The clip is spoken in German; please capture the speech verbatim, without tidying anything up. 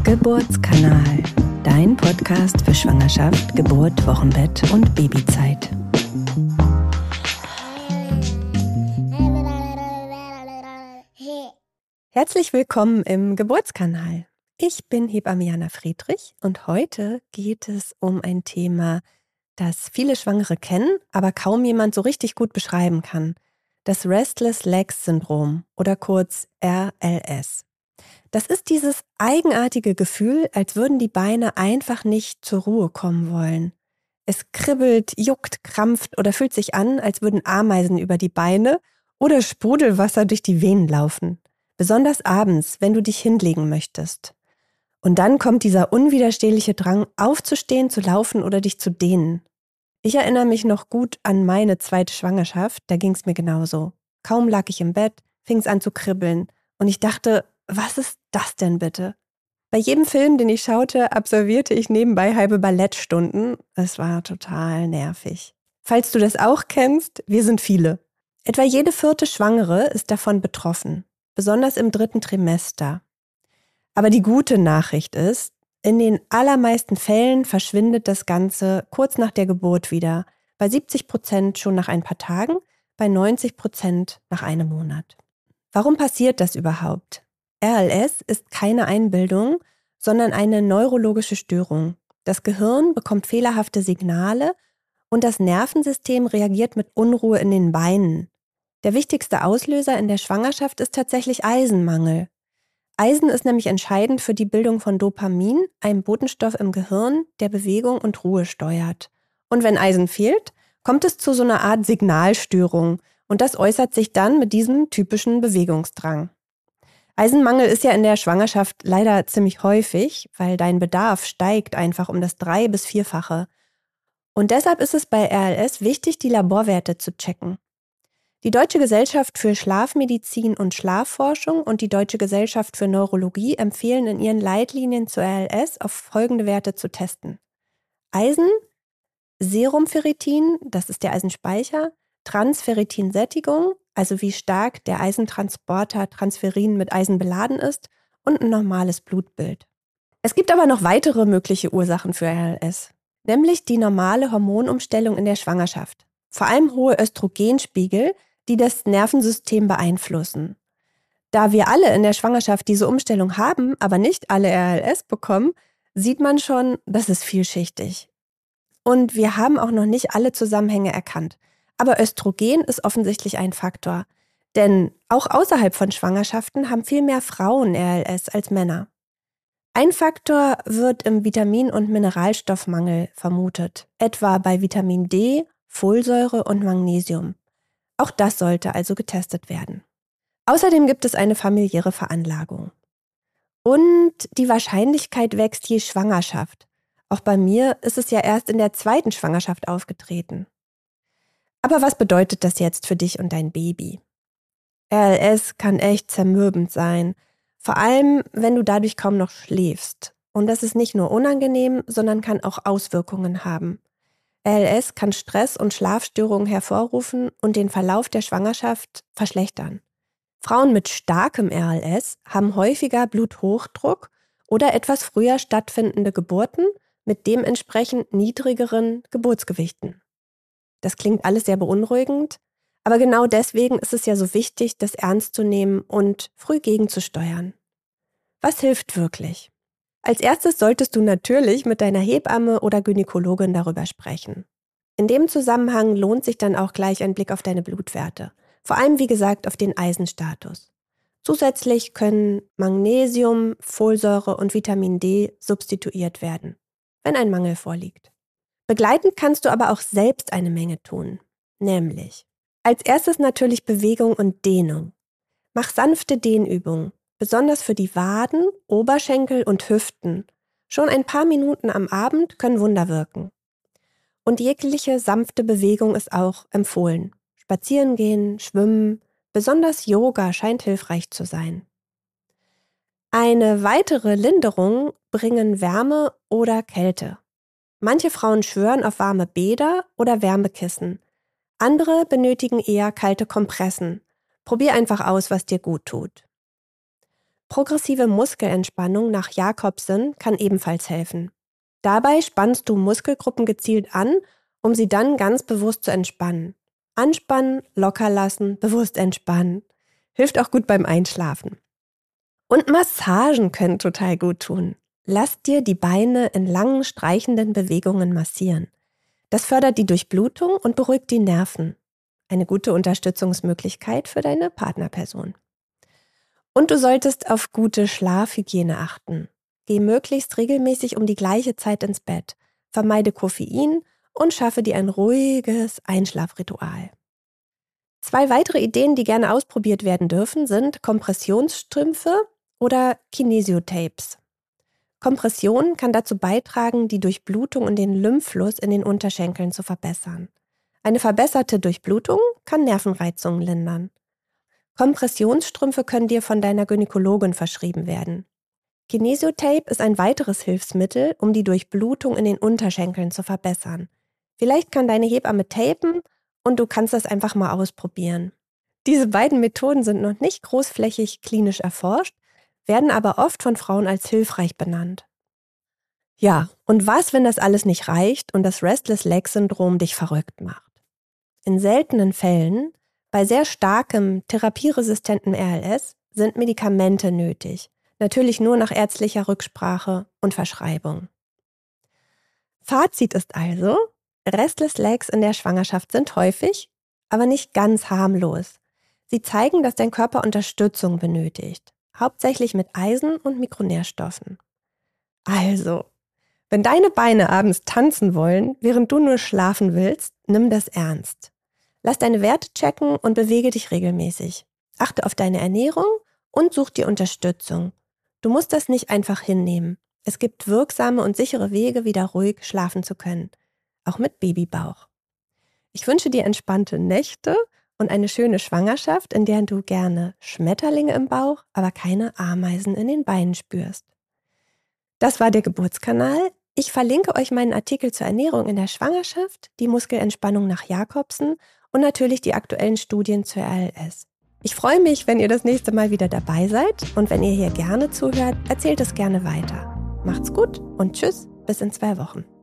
Geburtskanal, dein Podcast für Schwangerschaft, Geburt, Wochenbett und Babyzeit. Herzlich willkommen im Geburtskanal. Ich bin Hebamme Jana Friedrich und heute geht es um ein Thema, das viele Schwangere kennen, aber kaum jemand so richtig gut beschreiben kann. Das Restless Legs Syndrom oder kurz R L S. Das ist dieses eigenartige Gefühl, als würden die Beine einfach nicht zur Ruhe kommen wollen. Es kribbelt, juckt, krampft oder fühlt sich an, als würden Ameisen über die Beine oder Sprudelwasser durch die Venen laufen. Besonders abends, wenn du dich hinlegen möchtest. Und dann kommt dieser unwiderstehliche Drang, aufzustehen, zu laufen oder dich zu dehnen. Ich erinnere mich noch gut an meine zweite Schwangerschaft, da ging es mir genauso. Kaum lag ich im Bett, fing es an zu kribbeln und ich dachte, was ist das denn bitte? Bei jedem Film, den ich schaute, absolvierte ich nebenbei halbe Ballettstunden. Es war total nervig. Falls du das auch kennst, wir sind viele. Etwa jede vierte Schwangere ist davon betroffen, besonders im dritten Trimester. Aber die gute Nachricht ist, in den allermeisten Fällen verschwindet das Ganze kurz nach der Geburt wieder. Bei siebzig Prozent schon nach ein paar Tagen, bei neunzig Prozent nach einem Monat. Warum passiert das überhaupt? R L S ist keine Einbildung, sondern eine neurologische Störung. Das Gehirn bekommt fehlerhafte Signale und das Nervensystem reagiert mit Unruhe in den Beinen. Der wichtigste Auslöser in der Schwangerschaft ist tatsächlich Eisenmangel. Eisen ist nämlich entscheidend für die Bildung von Dopamin, einem Botenstoff im Gehirn, der Bewegung und Ruhe steuert. Und wenn Eisen fehlt, kommt es zu so einer Art Signalstörung und das äußert sich dann mit diesem typischen Bewegungsdrang. Eisenmangel ist ja in der Schwangerschaft leider ziemlich häufig, weil dein Bedarf steigt einfach um das drei- bis vierfache. Und deshalb ist es bei R L S wichtig, die Laborwerte zu checken. Die Deutsche Gesellschaft für Schlafmedizin und Schlafforschung und die Deutsche Gesellschaft für Neurologie empfehlen in ihren Leitlinien zu R L S auf folgende Werte zu testen. Eisen, Serumferritin, das ist der Eisenspeicher, Transferritinsättigung, also wie stark der Eisentransporter Transferin mit Eisen beladen ist und ein normales Blutbild. Es gibt aber noch weitere mögliche Ursachen für R L S, nämlich die normale Hormonumstellung in der Schwangerschaft. Vor allem hohe Östrogenspiegel, die das Nervensystem beeinflussen. Da wir alle in der Schwangerschaft diese Umstellung haben, aber nicht alle R L S bekommen, sieht man schon, das ist vielschichtig. Und wir haben auch noch nicht alle Zusammenhänge erkannt. Aber Östrogen ist offensichtlich ein Faktor. Denn auch außerhalb von Schwangerschaften haben viel mehr Frauen R L S als Männer. Ein Faktor wird im Vitamin- und Mineralstoffmangel vermutet, etwa bei Vitamin D, Folsäure und Magnesium. Auch das sollte also getestet werden. Außerdem gibt es eine familiäre Veranlagung. Und die Wahrscheinlichkeit wächst je Schwangerschaft. Auch bei mir ist es ja erst in der zweiten Schwangerschaft aufgetreten. Aber was bedeutet das jetzt für dich und dein Baby? R L S kann echt zermürbend sein, vor allem wenn du dadurch kaum noch schläfst. Und das ist nicht nur unangenehm, sondern kann auch Auswirkungen haben. R L S kann Stress und Schlafstörungen hervorrufen und den Verlauf der Schwangerschaft verschlechtern. Frauen mit starkem R L S haben häufiger Bluthochdruck oder etwas früher stattfindende Geburten mit dementsprechend niedrigeren Geburtsgewichten. Das klingt alles sehr beunruhigend, aber genau deswegen ist es ja so wichtig, das ernst zu nehmen und früh gegenzusteuern. Was hilft wirklich? Als erstes solltest du natürlich mit deiner Hebamme oder Gynäkologin darüber sprechen. In dem Zusammenhang lohnt sich dann auch gleich ein Blick auf deine Blutwerte. Vor allem, wie gesagt, auf den Eisenstatus. Zusätzlich können Magnesium, Folsäure und Vitamin D substituiert werden, wenn ein Mangel vorliegt. Begleitend kannst du aber auch selbst eine Menge tun, nämlich als erstes natürlich Bewegung und Dehnung. Mach sanfte Dehnübungen, besonders für die Waden, Oberschenkel und Hüften. Schon ein paar Minuten am Abend können Wunder wirken. Und jegliche sanfte Bewegung ist auch empfohlen. Spazieren gehen, schwimmen, besonders Yoga scheint hilfreich zu sein. Eine weitere Linderung bringen Wärme oder Kälte. Manche Frauen schwören auf warme Bäder oder Wärmekissen. Andere benötigen eher kalte Kompressen. Probier einfach aus, was dir gut tut. Progressive Muskelentspannung nach Jacobsen kann ebenfalls helfen. Dabei spannst du Muskelgruppen gezielt an, um sie dann ganz bewusst zu entspannen. Anspannen, locker lassen, bewusst entspannen. Hilft auch gut beim Einschlafen. Und Massagen können total gut tun. Lass dir die Beine in langen, streichenden Bewegungen massieren. Das fördert die Durchblutung und beruhigt die Nerven. Eine gute Unterstützungsmöglichkeit für deine Partnerperson. Und du solltest auf gute Schlafhygiene achten. Geh möglichst regelmäßig um die gleiche Zeit ins Bett. Vermeide Koffein und schaffe dir ein ruhiges Einschlafritual. Zwei weitere Ideen, die gerne ausprobiert werden dürfen, sind Kompressionsstrümpfe oder Kinesiotapes. Kompression kann dazu beitragen, die Durchblutung und den Lymphfluss in den Unterschenkeln zu verbessern. Eine verbesserte Durchblutung kann Nervenreizungen lindern. Kompressionsstrümpfe können dir von deiner Gynäkologin verschrieben werden. Kinesiotape ist ein weiteres Hilfsmittel, um die Durchblutung in den Unterschenkeln zu verbessern. Vielleicht kann deine Hebamme tapen und du kannst das einfach mal ausprobieren. Diese beiden Methoden sind noch nicht großflächig klinisch erforscht, werden aber oft von Frauen als hilfreich benannt. Ja, und was, wenn das alles nicht reicht und das Restless-Leg-Syndrom dich verrückt macht? In seltenen Fällen, bei sehr starkem therapieresistenten R L S, sind Medikamente nötig. Natürlich nur nach ärztlicher Rücksprache und Verschreibung. Fazit ist also, Restless Legs in der Schwangerschaft sind häufig, aber nicht ganz harmlos. Sie zeigen, dass dein Körper Unterstützung benötigt, hauptsächlich mit Eisen und Mikronährstoffen. Also, wenn deine Beine abends tanzen wollen, während du nur schlafen willst, nimm das ernst. Lass deine Werte checken und bewege dich regelmäßig. Achte auf deine Ernährung und such dir Unterstützung. Du musst das nicht einfach hinnehmen. Es gibt wirksame und sichere Wege, wieder ruhig schlafen zu können. Auch mit Babybauch. Ich wünsche dir entspannte Nächte und eine schöne Schwangerschaft, in der du gerne Schmetterlinge im Bauch, aber keine Ameisen in den Beinen spürst. Das war der Geburtskanal. Ich verlinke euch meinen Artikel zur Ernährung in der Schwangerschaft, die Muskelentspannung nach Jacobsen und natürlich die aktuellen Studien zur R L S. Ich freue mich, wenn ihr das nächste Mal wieder dabei seid und wenn ihr hier gerne zuhört, erzählt es gerne weiter. Macht's gut und tschüss, bis in zwei Wochen.